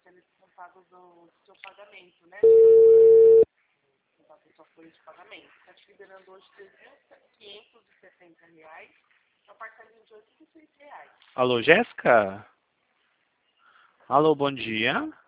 sendo descontado do seu pagamento, né? Da sua folha de pagamento. Está te liberando hoje R$ 3.570, a parcelinha de R$ 86. Alô, Jéssica? Alô, bom dia.